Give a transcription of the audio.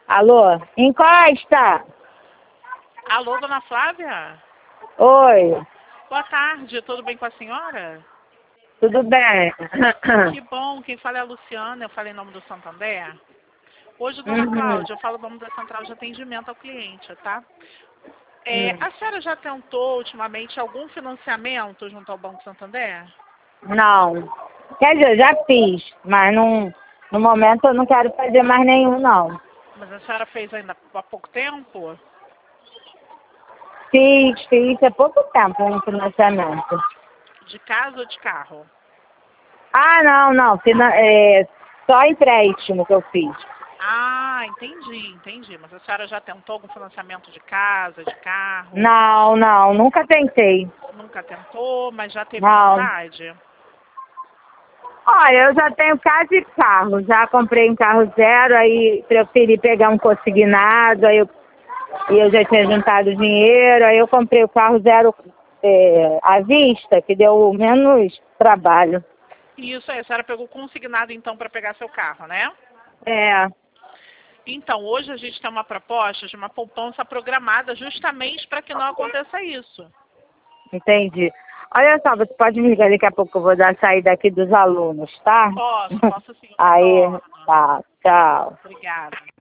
Alô? Encosta! Alô, dona Flávia? Oi, Boa tarde, tudo bem com a senhora? tudo bem? Que bom, quem fala é a Luciana, eu falei em nome do Santander. Hoje, dona Uhum. Cláudia, eu falo em nome da Central de Atendimento ao Cliente, tá? Hum. A senhora já tentou ultimamente algum financiamento junto ao Banco Santander? Não. Quer dizer, já fiz, mas no momento eu não quero fazer mais nenhum, não. Mas a senhora fez ainda há pouco tempo? Fiz há pouco tempo um financiamento. De casa ou de carro? Ah, não. Só empréstimo que eu fiz. Ah, entendi. Mas a senhora já tentou algum financiamento de casa, de carro? Não, nunca tentei. Nunca tentou, mas já teve Não. vontade? Olha, eu já tenho casa e carro. Já comprei um carro zero, aí preferi pegar um consignado, e eu já tinha juntado dinheiro, aí eu comprei o carro zero à vista, que deu menos trabalho. Isso aí, a senhora pegou consignado então para pegar seu carro, né? É, Então, hoje a gente tem uma proposta de uma poupança programada justamente para que não aconteça isso. entendi. Olha só, você pode me ligar daqui a pouco, eu vou dar saída aqui dos alunos, tá? Posso sim, outra Aí, hora. tá, tchau. Obrigada.